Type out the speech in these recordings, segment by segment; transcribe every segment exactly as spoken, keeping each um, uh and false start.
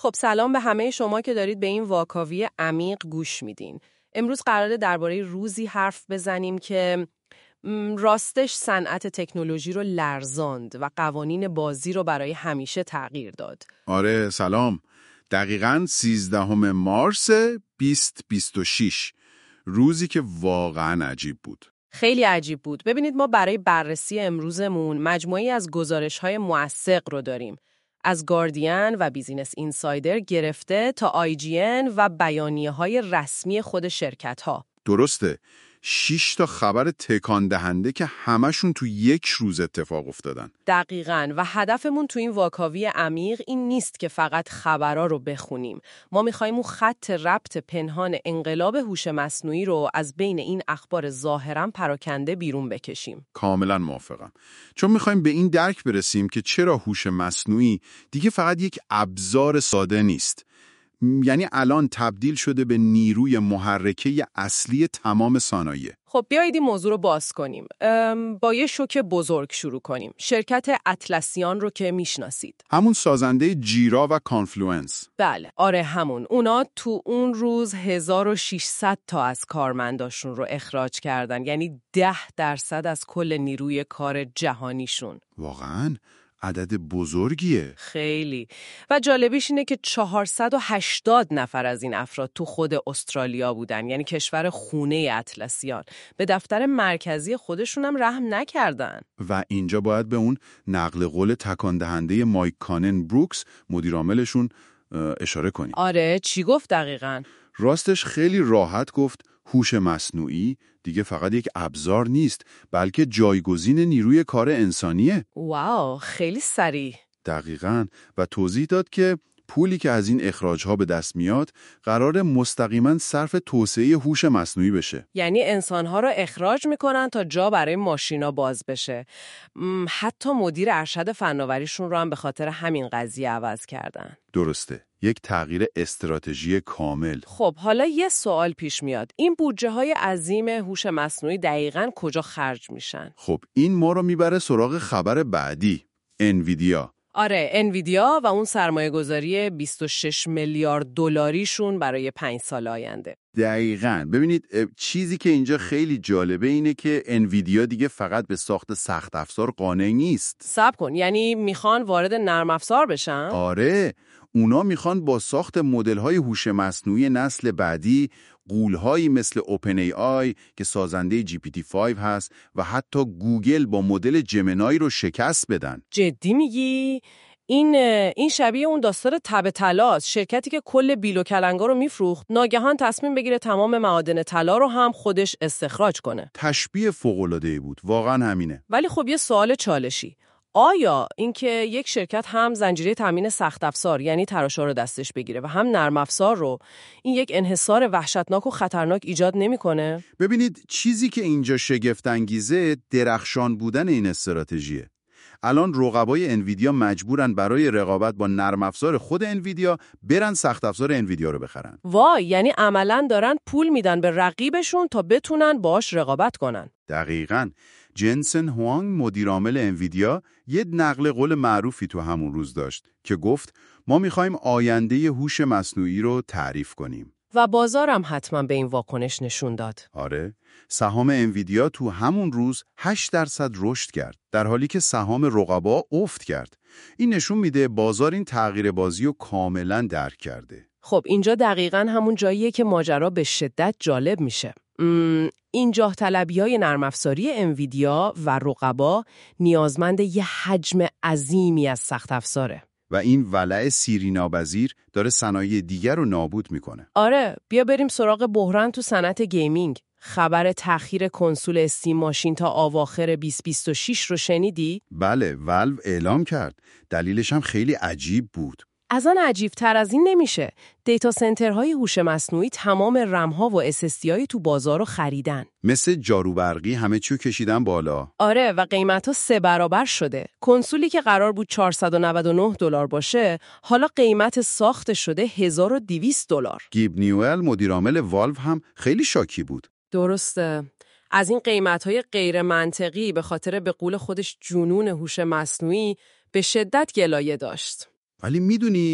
خب سلام به همه شما که دارید به این واکاوی عمیق گوش میدین. امروز قراره درباره روزی حرف بزنیم که راستش صنعت تکنولوژی رو لرزاند و قوانین بازی رو برای همیشه تغییر داد. آره سلام. دقیقاً سیزدهم مارس بیست بیست و شش، روزی که واقعاً عجیب بود. خیلی عجیب بود. ببینید ما برای بررسی امروزمون مجموعی از گزارش‌های موثق رو داریم. از گاردین و بیزینس اینسایدر گرفته تا آی جی ان و بیانیه‌های رسمی خود شرکت‌ها. درسته. شش تا خبر تکان دهنده که همشون تو یک روز اتفاق افتادن. دقیقاً. و هدفمون تو این واکاوی عمیق این نیست که فقط خبرها رو بخونیم. ما می‌خوایم اون خط ربط پنهان انقلاب هوش مصنوعی رو از بین این اخبار ظاهراً پراکنده بیرون بکشیم. کاملاً موافقم. چون می‌خوایم به این درک برسیم که چرا هوش مصنوعی دیگه فقط یک ابزار ساده نیست. یعنی الان تبدیل شده به نیروی محرکه اصلی تمام صنایع. خب بیایید این موضوع رو باز کنیم. با یه شوک بزرگ شروع کنیم. شرکت اطلسیان رو که میشناسید. همون سازنده جیرا و کانفلوئنس. بله، آره همون. اونا تو اون روز هزار و ششصد تا از کارمنداشون رو اخراج کردن. یعنی ده درصد از کل نیروی کار جهانیشون. واقعاً؟ عدد بزرگیه. خیلی. و جالبیش اینه که چهارصد و هشتاد نفر از این افراد تو خود استرالیا بودن، یعنی کشور خونه اطلسیان. به دفتر مرکزی خودشون هم رحم نکردن. و اینجا باید به اون نقل قول تکان دهنده مایک کانن بروکس مدیر عاملشون اشاره کنیم. آره، چی گفت دقیقاً؟ راستش خیلی راحت گفت هوش مصنوعی دیگه فقط یک ابزار نیست، بلکه جایگزین نیروی کار انسانیه. واو، خیلی سریع. دقیقاً. و توضیح داد که پولی که از این اخراج‌ها به دست میاد قرار مستقیما صرف توسعه هوش مصنوعی بشه. یعنی انسان‌ها رو اخراج میکنن تا جا برای ماشینا باز بشه. حتی مدیر ارشد فناوریشون رو هم به خاطر همین قضیه عوض کردن. درسته. یک تغییر استراتژی کامل. خب حالا یه سوال پیش میاد. این بودجه های عظیم هوش مصنوعی دقیقاً کجا خرج میشن؟ خب این ما رو میبره سراغ خبر بعدی. انویدیا. آره، انویدیا و اون سرمایه گذاری بیست و شش میلیارد دلاریشون برای پنج سال آینده. دقیقاً. ببینید چیزی که اینجا خیلی جالبه اینه که انویدیا دیگه فقط به ساخت سخت افزار قانع نیست. صبر کن، یعنی میخوان وارد نرم افزار بشن؟ آره، اونا میخوان با ساخت مدل‌های هوش مصنوعی نسل بعدی، غول‌هایی مثل اوپن ای آی که سازنده جی پی تی پنج هست و حتی گوگل با مدل جمنای رو شکست بدن. جدی میگی؟ این این شبیه اون داستان تب طلاست. شرکتی که کل بیل و کلنگا رو میفروخت ناگهان تصمیم بگیره تمام معادن طلا رو هم خودش استخراج کنه. تشبیه فوق‌العاده‌ای بود. واقعا همینه. ولی خب یه سوال چالشی. آیا اینکه یک شرکت هم زنجیره تامین سخت افزار یعنی تراشا رو دستش بگیره و هم نرم افزار رو، این یک انحصار وحشتناک و خطرناک ایجاد نمیکنه؟ ببینید چیزی که اینجا شگفت انگیزه درخشان بودن این استراتژیه. الان رقبای انویدیا مجبورن برای رقابت با نرم افزار خود انویدیا برن سخت افزار انویدیا رو بخرن. وای، یعنی عملاً دارن پول میدن به رقیبشون تا بتونن باهاش رقابت کنن. دقیقاً. جنسن هوانگ مدیر عامل انویدیا یه نقل قول معروفی تو همون روز داشت که گفت ما می‌خوایم آینده هوش مصنوعی رو تعریف کنیم. و بازارم حتما به این واکنش نشون داد. آره، سهام انویدیا تو همون روز هشت درصد رشد کرد، در حالی که سهام رقبا افت کرد. این نشون میده بازار این تغییر بازی رو کاملا درک کرده. خب اینجا دقیقاً همون جاییه که ماجرا به شدت جالب میشه. این جاه طلبی‌های نرم افزاری انویدیا و رقبا نیازمند یه حجم عظیمی از سخت افزاره. و این ولع سیری ناپذیر داره صنایع دیگر رو نابود میکنه. آره، بیا بریم سراغ بحران تو صنعت گیمینگ. خبر تأخیر کنسول استیم ماشین تا اواخر بیست بیست و شش رو شنیدی؟ بله، والو اعلام کرد. دلیلش هم خیلی عجیب بود. از آن عجیب‌تر از این نمیشه. دیتا سنترهای هوش مصنوعی تمام رم‌ها و اس اس دی های تو بازار رو خریدن. مثل جارو برقی همه چیو کشیدن بالا. آره، و قیمت‌ها سه برابر شده. کنسولی که قرار بود چهارصد و نود و نه دلار باشه، حالا قیمت ساخت شده هزار و دویست دلار. گیب نیوئل مدیر عامل والو هم خیلی شاکی بود. درسته. از این قیمت‌های غیر منطقی به خاطر به قول خودش جنون هوش مصنوعی به شدت گلایه داشت. ولی میدونی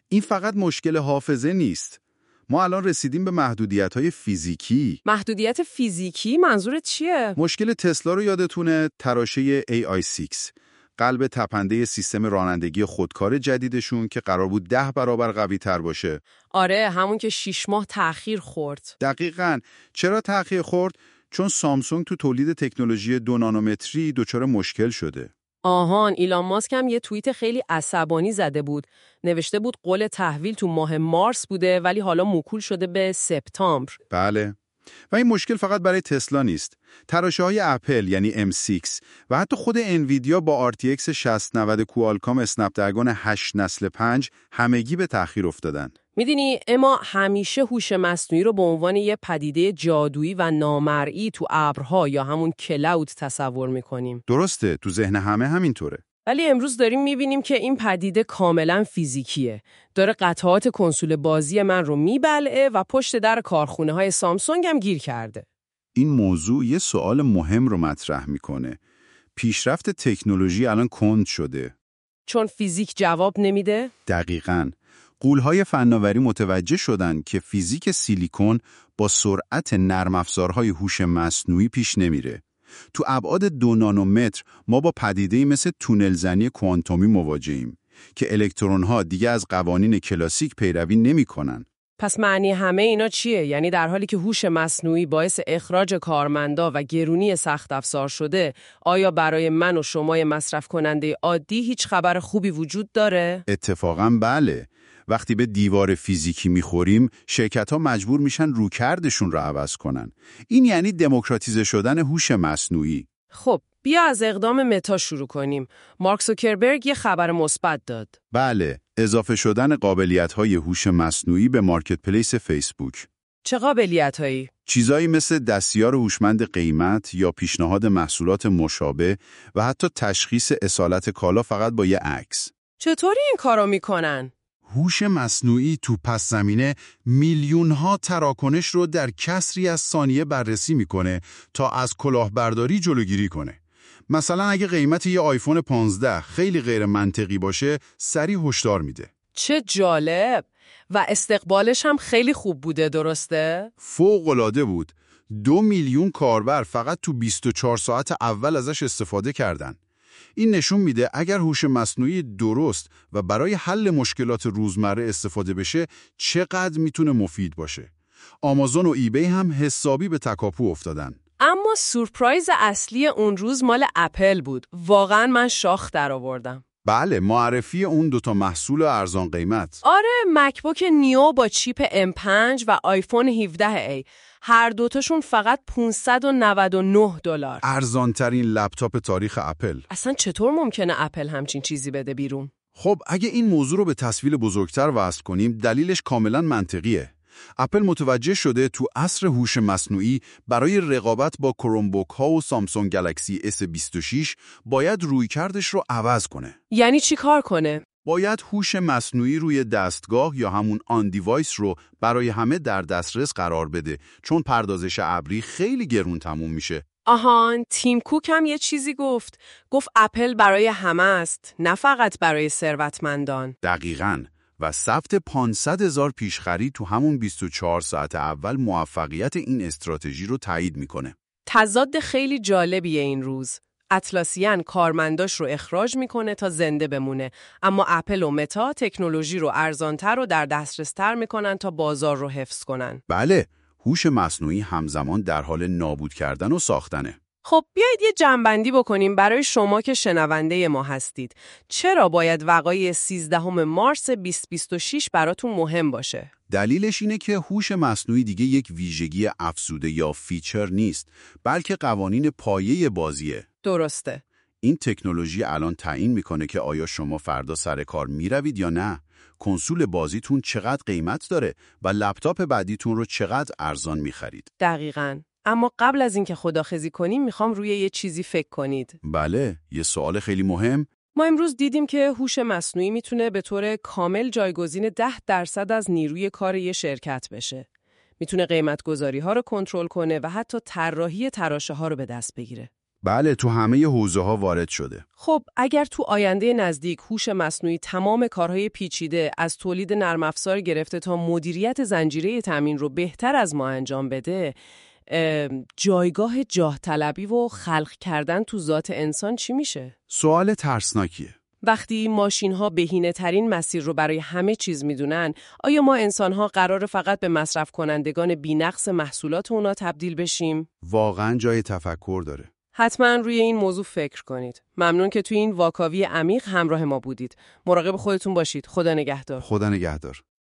این فقط مشکل حافظه نیست. ما الان رسیدیم به محدودیت‌های فیزیکی. محدودیت فیزیکی منظورت چیه؟ مشکل تسلا رو یادتونه، تراشه ای آی شش، قلب تپنده سیستم رانندگی خودکار جدیدشون که قرار بود ده برابر قوی تر باشه. آره، همون که شیش ماه تأخیر خورد. دقیقاً. چرا تأخیر خورد؟ چون سامسونگ تو تولید تکنولوژی دو نانومتری دچار مشکل شده. آهان، ایلان ماسک هم یه توییت خیلی عصبانی زده بود. نوشته بود قول تحویل تو ماه مارس بوده ولی حالا موکول شده به سپتامبر. بله. و این مشکل فقط برای تسلا نیست. تراشه‌های اپل یعنی ام شش و حتی خود انویدیا با آر تی ایکس شصت نود کوالکام اسنپ درگون هشت نسل پنج همگی به تأخیر افتادن. میدونی اما همیشه هوش مصنوعی رو به عنوان یه پدیده جادویی و نامرئی تو ابرها یا همون کلاود تصور میکنیم. درسته، تو ذهن همه همینطوره. ولی امروز داریم میبینیم که این پدیده کاملا فیزیکیه. داره قطعات کنسول بازی من رو میبلعه و پشت در کارخونه های سامسونگ هم گیر کرده. این موضوع یه سوال مهم رو مطرح میکنه. پیشرفت تکنولوژی الان کند شده. چون فیزیک جواب نمیده؟ دقیقاً. غول‌های فناوری متوجه شدن که فیزیک سیلیکون با سرعت نرم افزارهای هوش مصنوعی پیش نمیره. تو ابعاد دو نانومتر ما با پدیده‌ای مثل تونل زنی کوانتومی مواجهیم که الکترون‌ها دیگه از قوانین کلاسیک پیروی نمی‌کنن. پس معنی همه اینا چیه؟ یعنی در حالی که هوش مصنوعی باعث اخراج کارمندا و گرونی سخت افزار شده، آیا برای من و شمای مصرف کننده عادی هیچ خبر خوبی وجود داره؟ اتفاقاً بله. وقتی به دیوار فیزیکی میخوریم، شرکت‌ها مجبور میشن رویکردشون رو عوض کنن. این یعنی دموکراتیزه شدن هوش مصنوعی. خب، بیا از اقدام متا شروع کنیم. مارک زوکربرگ یه خبر مثبت داد. بله، اضافه شدن قابلیت‌های هوش مصنوعی به مارکت پلیس فیسبوک. چه قابلیت‌هایی؟ چیزایی مثل دستیار هوشمند قیمت یا پیشنهاد محصولات مشابه و حتی تشخیص اصالت کالا فقط با یه عکس. چطوری این کارو میکنن؟ هوش مصنوعی تو پس زمینه میلیون‌ها تراکنش رو در کسری از ثانیه بررسی میکنه تا از کلاهبرداری جلوگیری کنه. مثلا اگه قیمت یه آیفون پانزده خیلی غیر منطقی باشه، سریع هشدار میده. چه جالب! و استقبالش هم خیلی خوب بوده، درسته؟ فوق‌العاده بود. دو میلیون کاربر فقط تو بیست و چهار ساعت اول ازش استفاده کردن. این نشون میده اگر هوش مصنوعی درست و برای حل مشکلات روزمره استفاده بشه چقدر میتونه مفید باشه. آمازون و ایبی هم حسابی به تکاپو افتادن. اما سورپرایز اصلی اون روز مال اپل بود. واقعا من شاخ در آوردم. بله، معرفی اون دوتا محصول ارزان قیمت. آره، مکبوک نیو با چیپ ام پنج و آیفون هفده ای. هر دوتاشون فقط پانصد و نود و نه دلار. ارزان ترین لپتاپ تاریخ اپل. اصلا چطور ممکنه اپل همچین چیزی بده بیرون؟ خب اگه این موضوع رو به تصویر بزرگتر وصل کنیم، دلیلش کاملا منطقیه. اپل متوجه شده تو عصر هوش مصنوعی برای رقابت با کرومبوک ها و سامسونگ گلکسی اس بیست و شش باید رویکردش رو عوض کنه. یعنی چی کار کنه؟ باید هوش مصنوعی روی دستگاه یا همون آن دیوایس رو برای همه در دسترس قرار بده، چون پردازش ابری خیلی گرون تموم میشه. آهان، تیم کوک هم یه چیزی گفت. گفت اپل برای همه است، نه فقط برای ثروتمندان. دقیقاً. و ثبت پانصد هزار پیشخرید تو همون بیست و چهار ساعت اول موفقیت این استراتژی رو تایید میکنه. تضاد خیلی جالبیه این روز. اطلاسیان کارمنداش رو اخراج میکنه تا زنده بمونه، اما اپل و متا تکنولوژی رو ارزانتر و در دسترستر میکنن تا بازار رو حفظ کنن. بله، هوش مصنوعی همزمان در حال نابود کردن و ساختنه. خب بیایید یه جمع‌بندی بکنیم برای شما که شنونده ما هستید. چرا باید وقایع سیزدهم مارس بیست بیست و شش براتون مهم باشه؟ دلیلش اینه که هوش مصنوعی دیگه یک ویژگی افزوده یا فیچر نیست، بلکه قوانین پایه بازیه. درسته. این تکنولوژی الان تعیین میکنه که آیا شما فردا سر کار میروید یا نه، کنسول بازیتون چقدر قیمت داره و لپتاپ بعدیتون رو چقدر ارزان میخرید. دقیقاً. اما قبل از اینکه خداحافظی کنیم میخوام روی یه چیزی فکر کنید. بله، یه سوال خیلی مهم. ما امروز دیدیم که هوش مصنوعی میتونه به طور کامل جایگزین ده درصد از نیروی کار یه شرکت بشه. میتونه قیمت گذاری ها رو کنترل کنه و حتی طراحی تراشه ها رو به دست بگیره. بله، تو همه حوزه ها وارد شده. خب اگر تو آینده نزدیک هوش مصنوعی تمام کارهای پیچیده از تولید نرم افزار گرفته تا مدیریت زنجیره تامین رو بهتر از ما انجام بده، جایگاه جاه طلبی و خلق کردن تو ذات انسان چی میشه؟ سوال ترسناکیه. وقتی ماشین ها بهینه ترین مسیر رو برای همه چیز میدونن، آیا ما انسان ها قرار فقط به مصرف کنندگان بی‌نقص محصولات اونا تبدیل بشیم؟ واقعا جای تفکر داره. حتما روی این موضوع فکر کنید. ممنون که توی این واکاوی عمیق همراه ما بودید. مراقب خودتون باشید. خدا نگهدار. خدا نگهدار.